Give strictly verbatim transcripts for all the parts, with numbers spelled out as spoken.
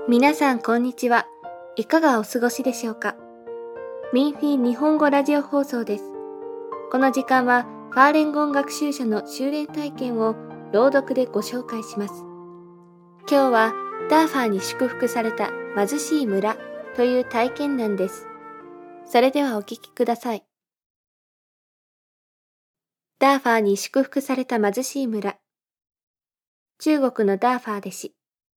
皆さんこんにちは。いかがお過ごしでしょうか。ミンフィ日本語ラジオ放送です。この時間はファーレンゴン学習者の修練体験を朗読でご紹介します。今日はダーファーに祝福された貧しい村という体験談です。それではお聞きください。ダーファーに祝福された貧しい村。中国のダーファー弟子。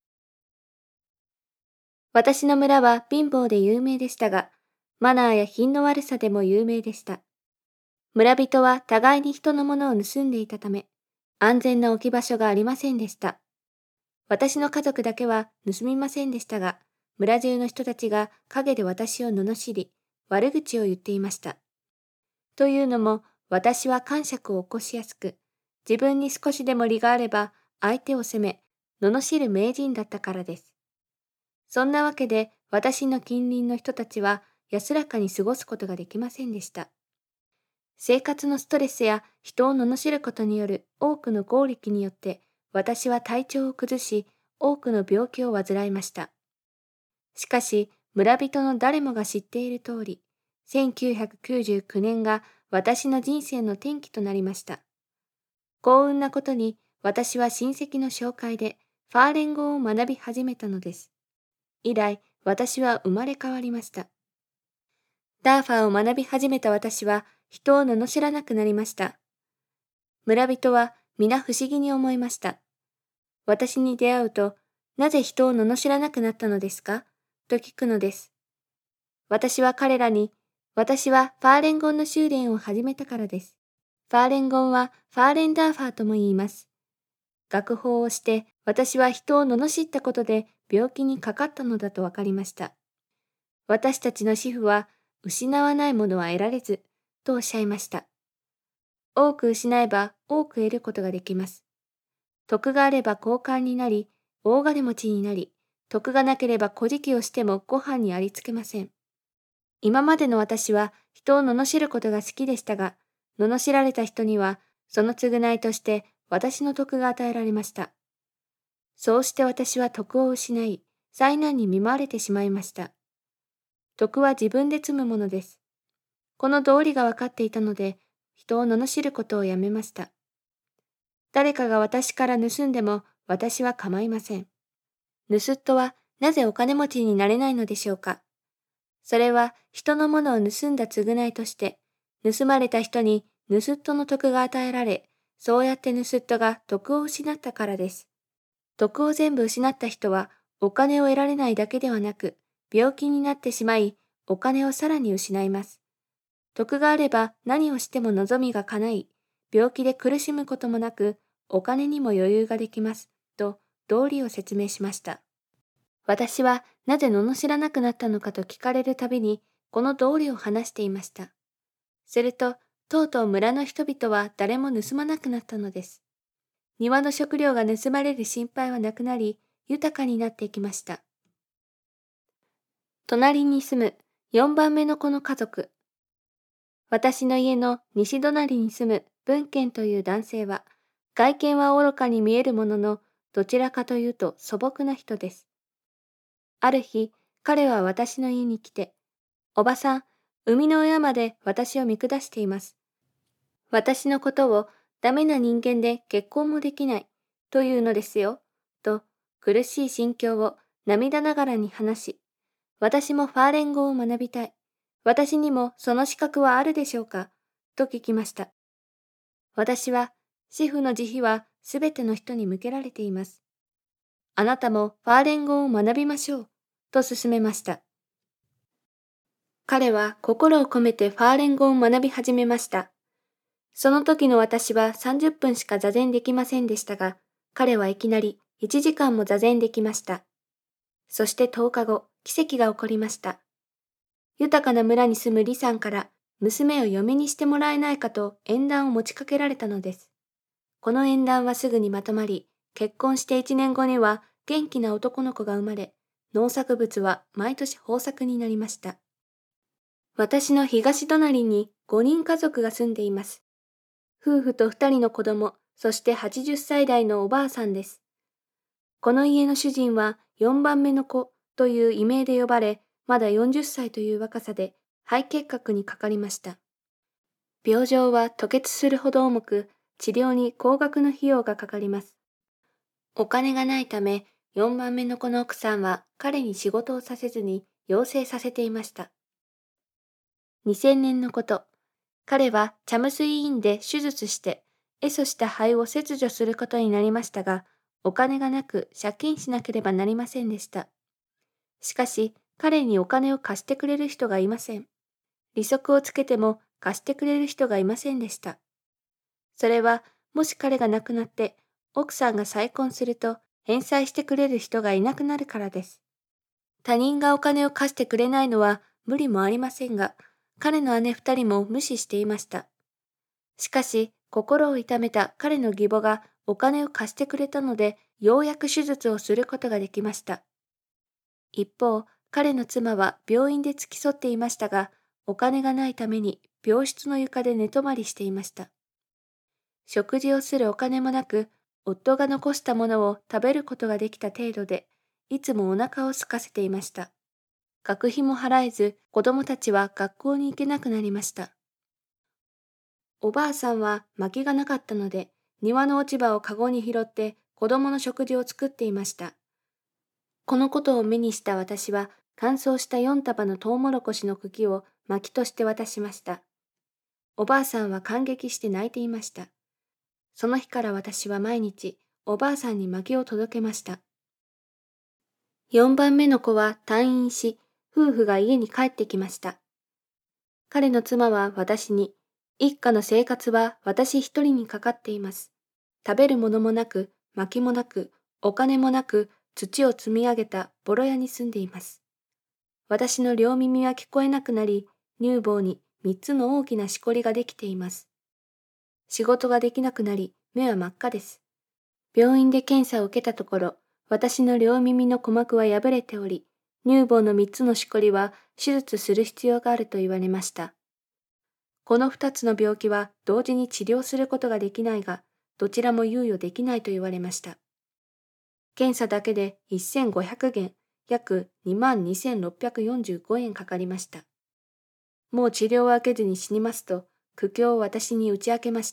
私の村は貧乏で有名でしたが、マナーや品の悪さでも有名でした。村人は互いに人のものを盗んでいたため、安全な置き場所がありませんでした。私の家族だけは盗みませんでしたが、村中の人たちが陰で私を罵り、悪口を言っていました。というのも、私は癇癪を起こしやすく、自分に少しでも利があれば相手を責め、罵る名人だったからです。そんなわけで私の近隣の人たちは安らかに過ごすことができませんでした。生活のストレスや人を罵ることによる多くの業力によって私は体調を崩し多くの病気を患いました。しかし村人の誰もが知っている通り、せんきゅうひゃくきゅうじゅうきゅうねんが私の人生の転機となりました。幸運なことに私は親戚の紹介でファーレン語を学び始めたのです。以来、私は生まれ変わりました。ダーファーを学び始めた私は、人を罵らなくなりました。村人は皆不思議に思いました。私に出会うと、なぜ人を罵らなくなったのですかと聞くのです。私は彼らに、私はファーレンゴンの修練を始めたからです。ファーレンゴンはファーレンダーファーとも言います。学法をして、私は人を罵ったことで病気にかかったのだとわかりました。私たちの主婦は、失わないものは得られず、とおっしゃいました。多く失えば多く得ることができます。徳があれば高官になり、大金持ちになり、徳がなければ小じをしてもご飯にありつけません。今までの私は人を罵ることが好きでしたが、罵られた人には、その償いとして私の徳が与えられました。そうして私は徳を失い、災難に見舞われてしまいました。徳は自分で積むものです。この道理が分かっていたので、人を罵ることをやめました。誰かが私から盗んでも私は構いません。盗人はなぜお金持ちになれないのでしょうか。それは人のものを盗んだ償いとして、盗まれた人に盗人の徳が与えられ、そうやって盗人が徳を失ったからです。徳を全部失った人は、お金を得られないだけではなく、病気になってしまい、お金をさらに失います。徳があれば何をしても望みが叶い、病気で苦しむこともなく、お金にも余裕ができます、と道理を説明しました。私はなぜ罵らなくなったのかと聞かれるたびに、この道理を話していました。すると、とうとう村の人々は誰も盗まなくなったのです。庭の食料が盗まれる心配はなくなり、豊かになっていきました。隣に住むよんばんめの子の家族。私の家の西隣に住む文賢という男性は、外見は愚かに見えるものの、どちらかというと素朴な人です。ある日、彼は私の家に来て、おばさん、生みの親まで私を見下しています。私のことをダメな人間で結婚もできない、というのですよ、と苦しい心境を涙ながらに話し、私もファーレン語を学びたい。私にもその資格はあるでしょうかと聞きました。私は、主婦の慈悲はすべての人に向けられています。あなたもファーレン語を学びましょう、と勧めました。彼は心を込めてファーレン語を学び始めました。その時の私はさんじゅっぷんしか座禅できませんでしたが、彼はいきなりいちじかんも座禅できました。そしてとおかご、奇跡が起こりました。豊かな村に住む李さんから娘を嫁にしてもらえないかと縁談を持ちかけられたのです。この縁談はすぐにまとまり、結婚していちねんごには元気な男の子が生まれ、農作物は毎年豊作になりました。私の東隣にごにん家族が住んでいます。夫婦とふたりの子供、そしてはちじゅっさい代のおばあさんです。この家の主人はよんばんめの子、 という異名で呼ばれ、まだよんじゅっさいという若さで肺結核にかかりました。病状は吐血するほど重く、治療に高額の費用がかかります。お金がないため、よんばんめの子の奥さんは彼に仕事をさせずに養成させていました。にせんねんのこと、彼はチャムス医院で手術して、壊死した肺を切除することになりましたが、お金がなく借金しなければなりませんでした。しかし、彼にお金を貸してくれる人がいません。利息をつけても貸してくれる人がいませんでした。それは、もし彼が亡くなって、奥さんが再婚すると、返済してくれる人がいなくなるからです。他人がお金を貸してくれないのは無理もありませんが、彼の姉二人も無視していました。しかし、心を痛めた彼の義母がお金を貸してくれたので、ようやく手術をすることができました。一方、彼の妻は病院で付き添っていましたが、お金がないために病室の床で寝泊まりしていました。食事をするお金もなく、夫が残したものを食べることができた程度で、いつもお腹を空かせていました。学費も払えず、子供たちは学校に行けなくなりました。おばあさんは薪がなかったので、庭の落ち葉をかごに拾って子供の食事を作っていました。このことを目にした私は、乾燥したよん束のトウモロコシの茎を薪として渡しました。おばあさんは感激して泣いていました。その日から私は毎日、おばあさんに薪を届けました。よんばんめの子は退院し、夫婦が家に帰ってきました。彼の妻は私に、一家の生活は私一人にかかっています。食べるものもなく、薪もなく、お金もなく、土を積み上げたボロ屋に住んでいます。私の両耳は聞こえなくなり、乳房に三つの大きなしこりができています。仕事ができなくなり、目は真っ赤です。病院で検査を受けたところ、私の両耳の鼓膜は破れており、乳房の三つのしこりは手術する必要があると言われました。この二つの病気は同時に治療することができないが、どちらも猶予できないと言われました。検査だけでせんごひゃくげん、約にまんにせんろっぴゃくよんじゅうごえんかかりました。もう治療を受けずに死にますと、苦境を私に打ち明けました。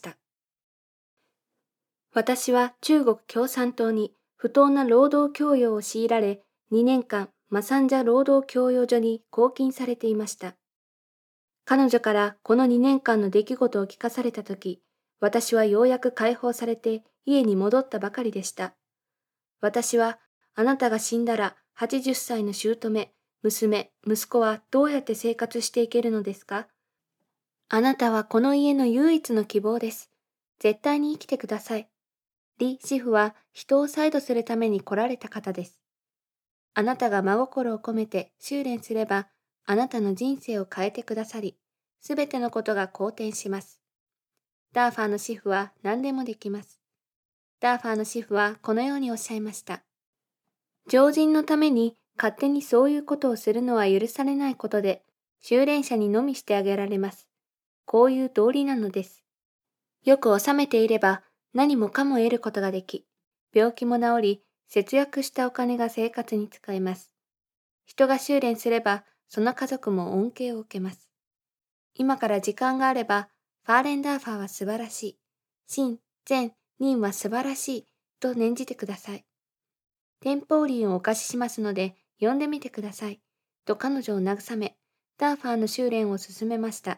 私は中国共産党に不当な労働供与を強いられ、にねんかんマサンジャ労働供与所に拘禁されていました。彼女からこのにねんかんの出来事を聞かされたとき、私はようやく解放されて家に戻ったばかりでした。私は、あなたが死んだらはちじゅっさいの姑、娘、息子はどうやって生活していけるのですか？あなたはこの家の唯一の希望です。絶対に生きてください。李師傅は人を再度するために来られた方です。あなたが真心を込めて修練すれば、あなたの人生を変えてくださり、すべてのことが好転します。ダーファーの師傅は何でもできます。ダーファーの師傅はこのようにおっしゃいました。常人のために勝手にそういうことをするのは許されないことで、修練者にのみしてあげられます。こういう道理なのです。よく収めていれば何もかも得ることができ、病気も治り、節約したお金が生活に使えます。人が修練すれば、その家族も恩恵を受けます。今から時間があれば、ファーレンダーファーは素晴らしい。真、善、任は素晴らしい。と念じてください。天保輪をお貸ししますので、読んでみてください。と彼女を慰め、ダーファーの修練を進めました。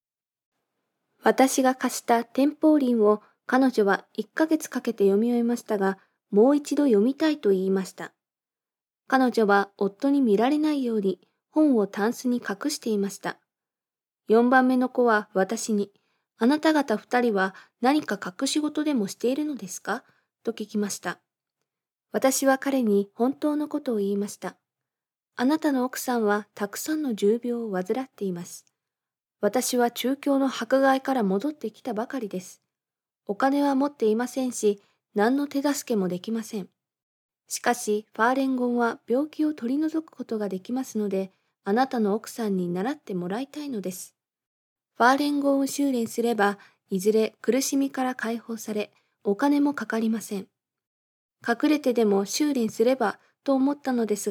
私が貸した天保輪を彼女はいっかげつかけて読み終えましたが、もう一度読みたいと言いました。彼女は夫に見られないように本をタンスに隠していました。よんばんめの子は私に、あなた方二人は何か隠し事でもしているのですか？と聞きました。私は彼に本当のことを言いました。あなたの奥さんはたくさんの重病を患っています。私は中京の迫害から戻ってきたばかりです。お金は持っていませんし、何の手助けもできません。しかし、ファーレンゴンは病気を取り除くことができますので、あなたの奥さんに習ってもらいたいのです。ファーレンゴンを修練すれば、いずれ苦しみから解放され、お金もかかりません。隠れてでも修練すればと思ったのですが、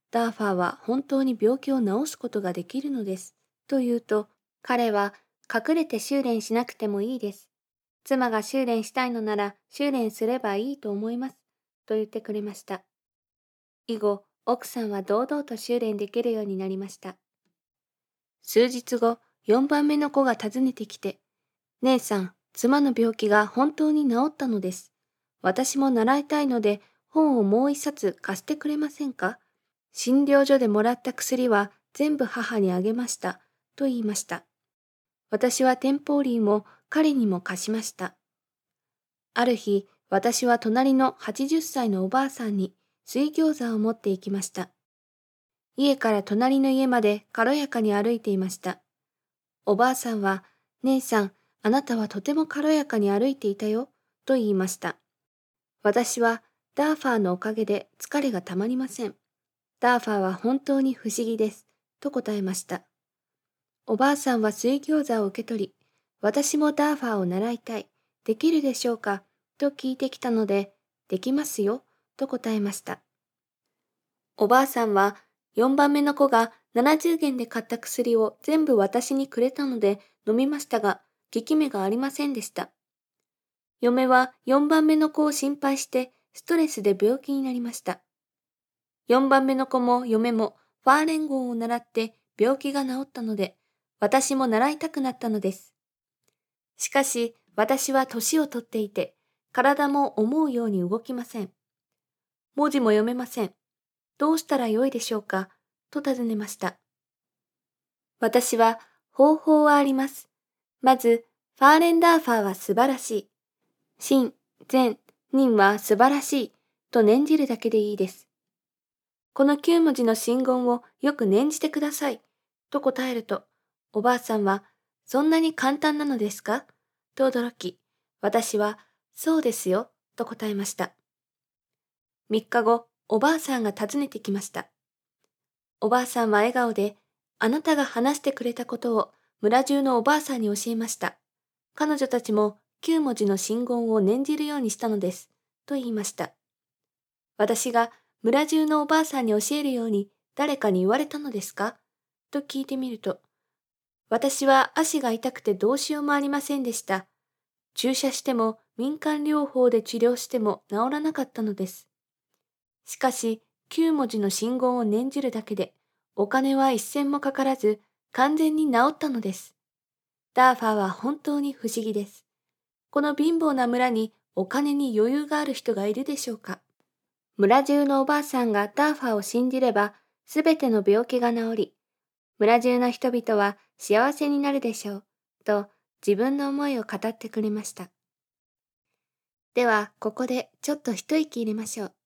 ダーファーは本当に病気を治すことができるのです。と言うと、彼は隠れて修練しなくてもいいです。妻が修練したいのなら修練すればいいと思います。と言ってくれました。以後、奥さんは堂々と修練できるようになりました。数日後、よんばんめの子が訪ねてきて、姉さん、妻の病気が本当に治ったのです。私も習いたいので本をもう一冊貸してくれませんか？診療所でもらった薬は全部母にあげました。と言いました。私はテンポーリーも彼にも貸しました。ある日、私は隣のはちじゅっさいのおばあさんに水餃子を持って行きました。家から隣の家まで軽やかに歩いていました。おばあさんは、姉さん、あなたはとても軽やかに歩いていたよ、と言いました。私は、ダーファーのおかげで疲れがたまりません。ダーファーは本当に不思議です、と答えました。おばあさんは水餃子を受け取り、私もダーファーを習いたい、できるでしょうか、と聞いてきたので、できますよ、と答えました。おばあさんは、よんばんめの子がななじゅうげんで買った薬を全部私にくれたので飲みましたが、効き目がありませんでした。嫁はよんばんめの子を心配してストレスで病気になりました。よんばんめの子も嫁もファーレンゴンを習って病気が治ったので、私も習いたくなったのです。しかし私は年をとっていて、体も思うように動きません。文字も読めません。どうしたらよいでしょうかと尋ねました。私は、方法はあります。まず、ファーレンダーファーは素晴らしい。真、善、人は素晴らしい。と念じるだけでいいです。このきゅう文字の真言をよく念じてください。と答えると、おばあさんは、そんなに簡単なのですかと驚き、私は、そうですよ。と答えました。みっかご、おばあさんが訪ねてきました。おばあさんは笑顔で、あなたが話してくれたことを村中のおばあさんに教えました。彼女たちもきゅう文字の真言を念じるようにしたのです。と言いました。私が村中のおばあさんに教えるように誰かに言われたのですかと聞いてみると、私は足が痛くてどうしようもありませんでした。注射しても民間療法で治療しても治らなかったのです。しかし、きゅう文字の真言を念じるだけで、お金は一銭もかからず、完全に治ったのです。ダーファーは本当に不思議です。この貧乏な村にお金に余裕がある人がいるでしょうか。村中のおばあさんがダーファーを信じれば、すべての病気が治り、村中の人々は幸せになるでしょう、と自分の思いを語ってくれました。では、ここでちょっと一息入れましょう。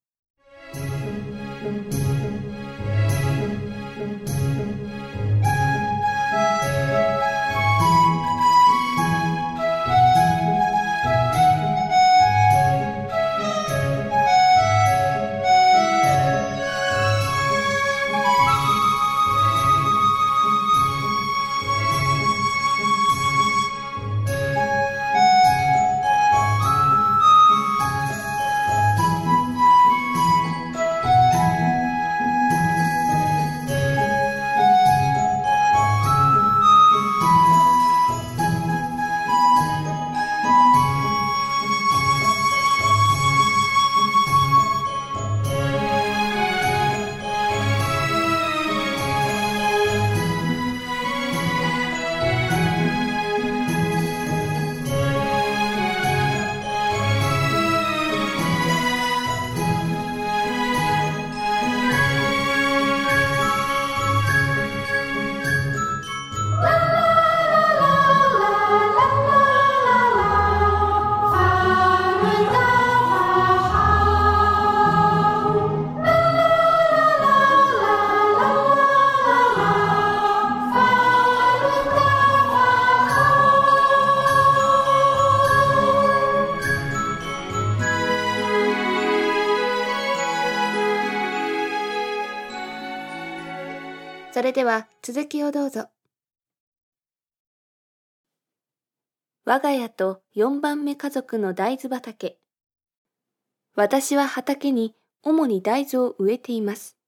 それでは続きをどうぞ。我が家とよんばんめ家族の大豆畑。私は畑に主に大豆を植えています。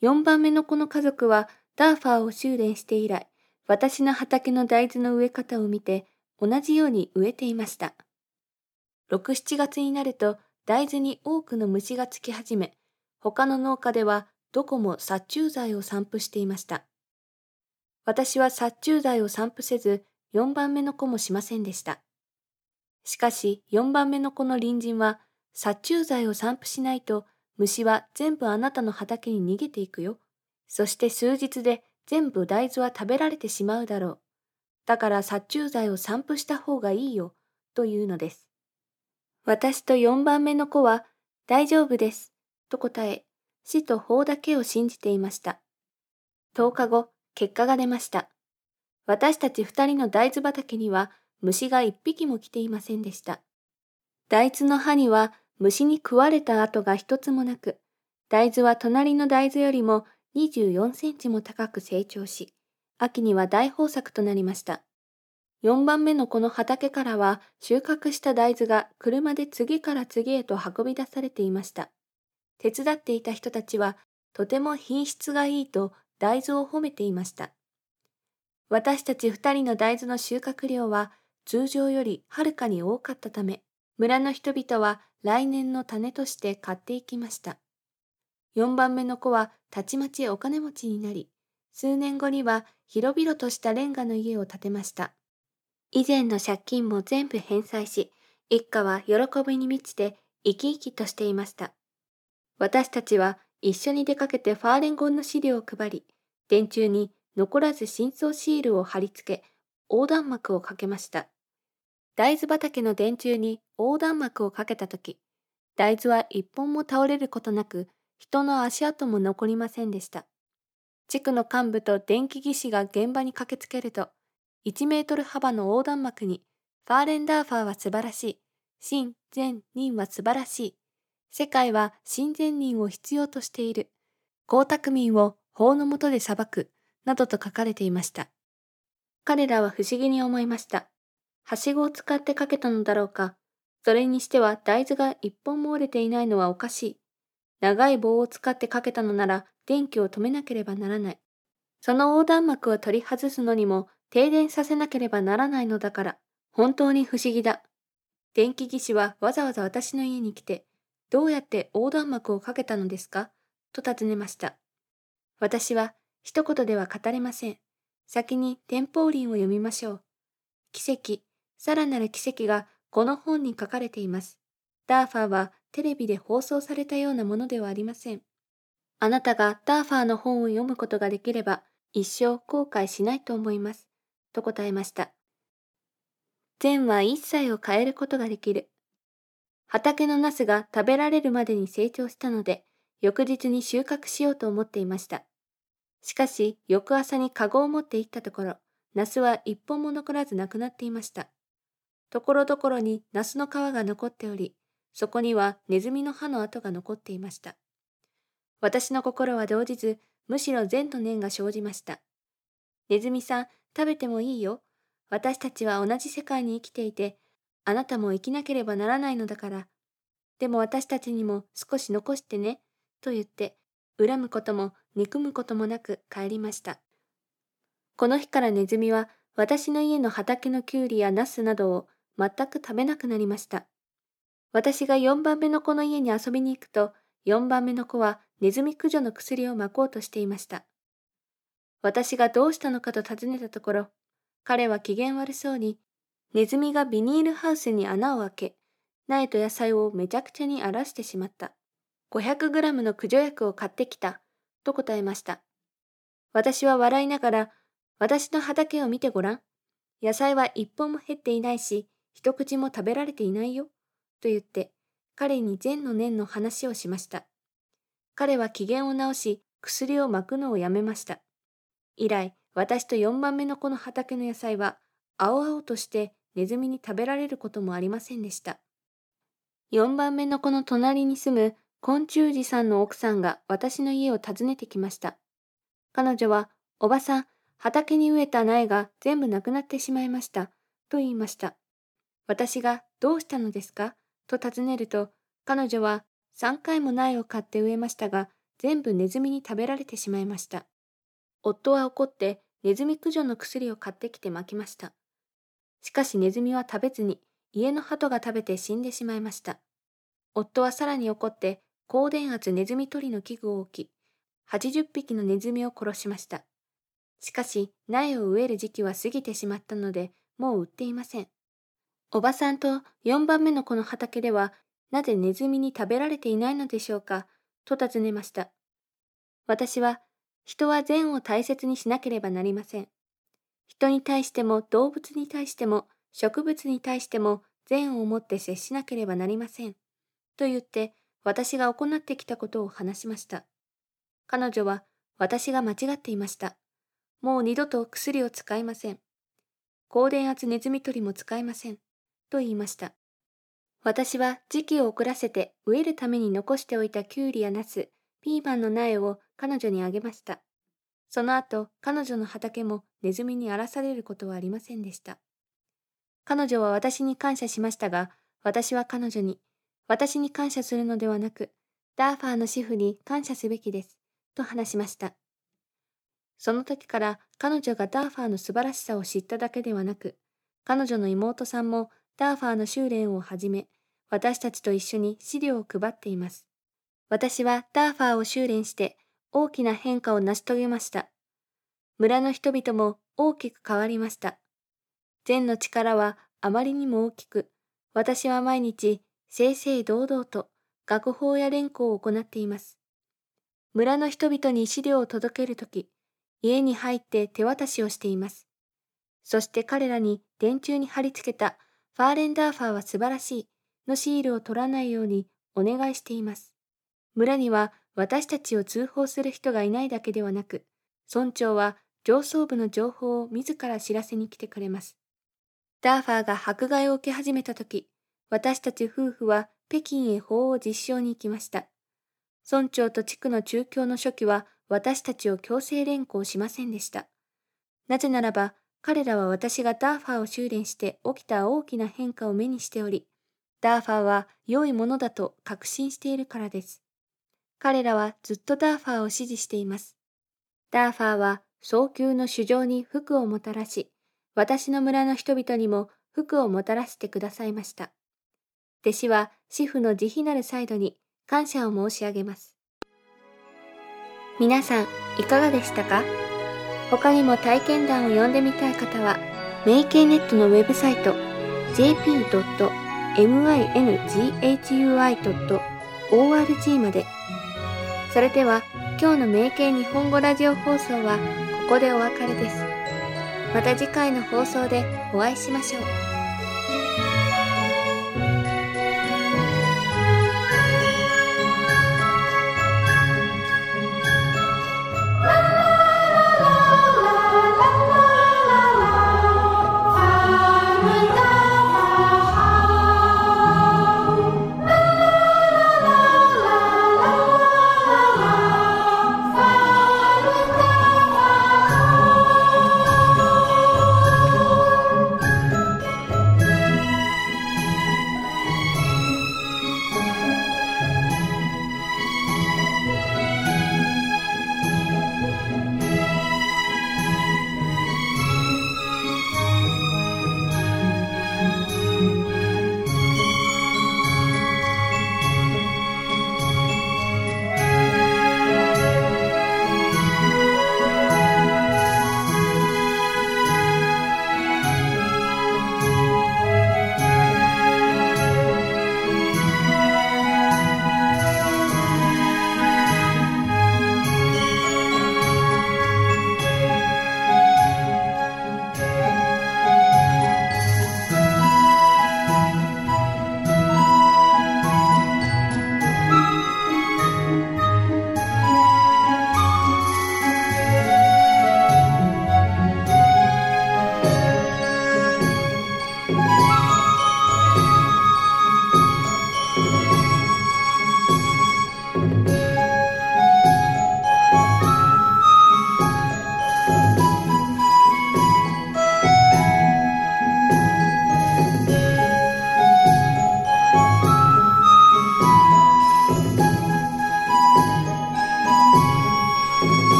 よんばんめの子の家族はダーファーを修練して以来、私の畑の大豆の植え方を見て、同じように植えていました。ろく、しちがつになると大豆に多くの虫がつき始め、他の農家ではどこも殺虫剤を散布していました。私は殺虫剤を散布せず、よんばんめの子もしませんでした。しかしよんばんめの子の隣人は、殺虫剤を散布しないと虫は全部あなたの畑に逃げていくよ。そして数日で全部大豆は食べられてしまうだろう。だから殺虫剤を散布した方がいいよ、というのです。私とよんばんめの子は、大丈夫です、と答え、死と法だけを信じていました。とおかご、結果が出ました。私たち二人の大豆畑には虫が一匹も来ていませんでした。大豆の葉には虫に食われた跡が一つもなく、大豆は隣の大豆よりもにじゅうよんセンチも高く成長し、秋には大豊作となりました。よんばんめのこの畑からは収穫した大豆が車で次から次へと運び出されていました。手伝っていた人たちはとても品質がいいと大豆を褒めていました。私たち二人の大豆の収穫量は通常よりはるかに多かったため、村の人々は来年の種として買っていきました。よんばんめの子はたちまちお金持ちになり、数年後には広々としたレンガの家を建てました。以前の借金も全部返済し、一家は喜びに満ちて生き生きとしていました。私たちは一緒に出かけてファーレンゴンの資料を配り、電柱に残らず真相シールを貼り付け、横断幕をかけました。大豆畑の電柱に横断幕をかけたとき、大豆は一本も倒れることなく、人の足跡も残りませんでした。地区の幹部と電気技師が現場に駆けつけると、いちメートル幅の横断幕に、ファーレンダーファーは素晴らしい。真善人は素晴らしい。世界は真善人を必要としている。江沢民を法の下で裁く。などと書かれていました。彼らは不思議に思いました。はしごを使ってかけたのだろうか。それにしては大豆が一本も折れていないのはおかしい。長い棒を使ってかけたのなら電気を止めなければならない。その横断幕を取り外すのにも停電させなければならないのだから、本当に不思議だ。電気技師はわざわざ私の家に来て、どうやって横断幕をかけたのですかと尋ねました。私は、一言では語れません。先に天保輪を読みましょう。奇跡、さらなる奇跡がこの本に書かれています。ダーファーはテレビで放送されたようなものではありません。あなたがダーファーの本を読むことができれば、一生後悔しないと思います。と答えました。善は一切を変えることができる。畑のナスが食べられるまでに成長したので、翌日に収穫しようと思っていました。しかし、翌朝にカゴを持って行ったところ、ナスは一本も残らずなくなっていました。ところどころにナスの皮が残っており、そこにはネズミの歯の跡が残っていました。私の心は動じず、むしろ善と念が生じました。ネズミさん、食べてもいいよ。私たちは同じ世界に生きていて、あなたも生きなければならないのだから。でも私たちにも少し残してね、と言って、恨むことも憎むこともなく帰りました。この日からネズミは私の家の畑のキュウリやナスなどを全く食べなくなりました。私がよんばんめの子の家に遊びに行くと、よんばんめの子はネズミ駆除の薬をまこうとしていました。私がどうしたのかと尋ねたところ、彼は機嫌悪そうに、ネズミがビニールハウスに穴を開け、苗と野菜をめちゃくちゃに荒らしてしまった。ごひゃくグラムの駆除薬を買ってきた、と答えました。私は笑いながら、私の畑を見てごらん。野菜は一本も減っていないし、一口も食べられていないよ。と言って、彼に善の念の話をしました。彼は機嫌を直し、薬をまくのをやめました。以来、私とよんばんめの子の畑の野菜は、青々としてネズミに食べられることもありませんでした。よんばんめの子の隣に住む昆虫児さんの奥さんが私の家を訪ねてきました。彼女は、おばさん、畑に植えた苗が全部なくなってしまいました、と言いました。私が、どうしたのですかと尋ねると、彼女はさんかいも苗を買って植えましたが、 全部ネズミに食べられてしまいました。夫は怒ってネズミ駆除の薬を買ってきて撒きました。しかしネズミは食べずに家の鳩が食べて死んでしまいました。夫はさらに怒って高電圧ネズミ取りの器具を置き、はちじゅっぴきのネズミを殺しました。しかし苗を植える時期は過ぎてしまったので、もう売っていません。おばさんとよんばんめの子の畑では、なぜネズミに食べられていないのでしょうか、と尋ねました。私は、人は善を大切にしなければなりません。人に対しても動物に対しても植物に対しても善を持って接しなければなりません。と言って私が行ってきたことを話しました。彼女は私が間違っていました。もう二度と薬を使いません。高電圧ネズミ取りも使いません。と言いました。私は時期を遅らせて植えるために残しておいたキュウリやナス、ピーマンの苗を彼女にあげました。その後、彼女の畑もネズミに荒らされることはありませんでした。彼女は私に感謝しましたが、私は彼女に、私に感謝するのではなく、ダーファーの主婦に感謝すべきです、と話しました。その時から彼女がダーファーの素晴らしさを知っただけではなく、彼女の妹さんもダーファーの修練をはじめ、私たちと一緒に資料を配っています。私はダーファーを修練して大きな変化を成し遂げました。村の人々も大きく変わりました。善の力はあまりにも大きく、私は毎日正々堂々と学法や連行を行っています。村の人々に資料を届けるとき、家に入って手渡しをしています。そして彼らに電柱に貼り付けたファーレンダーファーは素晴らしいのシールを取らないようにお願いしています。村には私たちを通報する人がいないだけではなく、村長は上層部の情報を自ら知らせに来てくれます。ダーファーが迫害を受け始めたとき、私たち夫婦は北京へ法を実証に行きました。村長と地区の中教の書記は私たちを強制連行しませんでした。なぜならば、彼らは私がダーファーを修練して起きた大きな変化を目にしており、ダーファーは良いものだと確信しているからです。彼らはずっとダーファーを支持しています。ダーファーは早急の主情に福をもたらし、私の村の人々にも福をもたらしてくださいました。弟子は師父の慈悲なるサイドに感謝を申し上げます。皆さん、いかがでしたか？他にも体験談を読んでみたい方は、メイケイネットのウェブサイト ジェーピードットミングフドットオーアールジー まで。それでは、今日のメイケイ日本語ラジオ放送はここでお別れです。また次回の放送でお会いしましょう。